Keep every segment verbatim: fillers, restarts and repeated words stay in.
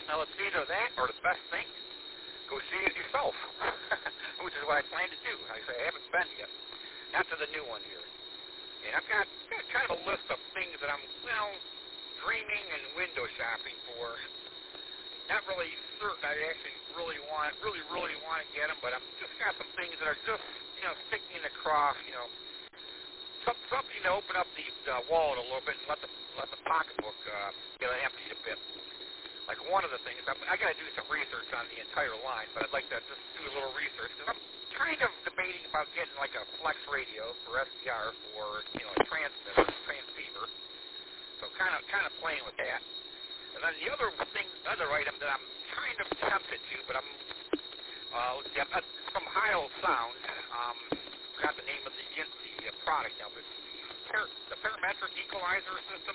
Now, it's either that or the best thing, go see it yourself, which is what I plan to do. Like I say, I haven't been yet. Not to the new one here. And I've got, got kind of a list of things that I'm, well, dreaming and window shopping for. Not really certain I actually really want, really, really want to get them, but I've just got some things that are just, you know, sticking in the cross, you know, some, something to open up the uh, wallet a little bit and let the let the pocketbook uh, get emptied a bit. Like one of the things, I'm, I got to do some research on the entire line, but I'd like to just do a little research because I'm kind of debating about getting like a flex radio for S D R for, you know, a transmitter, transceiver. So kind of kind of playing with that. And then the other thing, other item that I'm kind of tempted to, but I'm uh, yeah, uh, from Heil Sound. Um, forgot the name of the the uh, product now, but the, par- the parametric equalizer system.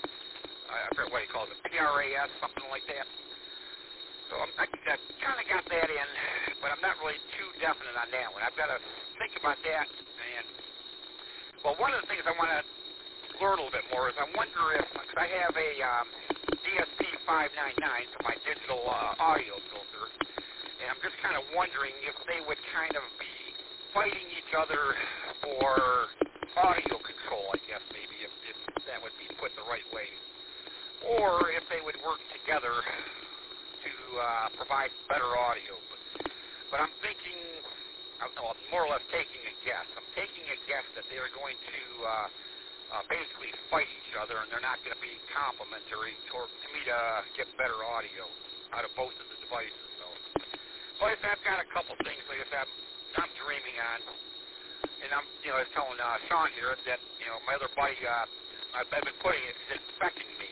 I forget what he calls it, P R A S, something like that. So I'm, I, I kind of got that in, but I'm not really too definite on that one. I've got to think about that. And well, one of the things I want to learn a little bit more is I wonder if, because I have a um, D S P five ninety-nine for my digital uh, audio filter, and I'm just kind of wondering if they would kind of be fighting each other for audio control, I guess, maybe, if, if that would be put the right way. Or if they would work together to uh, provide better audio. But, but I'm thinking, I'm well, more or less taking a guess. I'm taking a guess that they're going to uh, uh, basically fight each other, and they're not going to be complementary to, to me to get better audio out of both of the devices. So, but I've got a couple things like I said, I'm, I'm dreaming on, and I'm, you know, I was telling uh, Sean here that, you know, my other buddy, uh, I've been putting it, it's infecting me.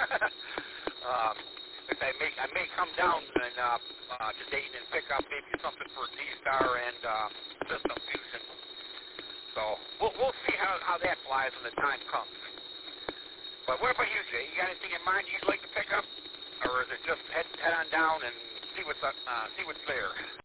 um, if I may, I may come down and uh, uh, to Dayton and pick up maybe something for D-Star and uh, System Fusion. So we'll we'll see how, how that flies when the time comes. But what about you, Jay? You got anything in mind you'd like to pick up, or is it just head head on down and see what's uh, see what's there?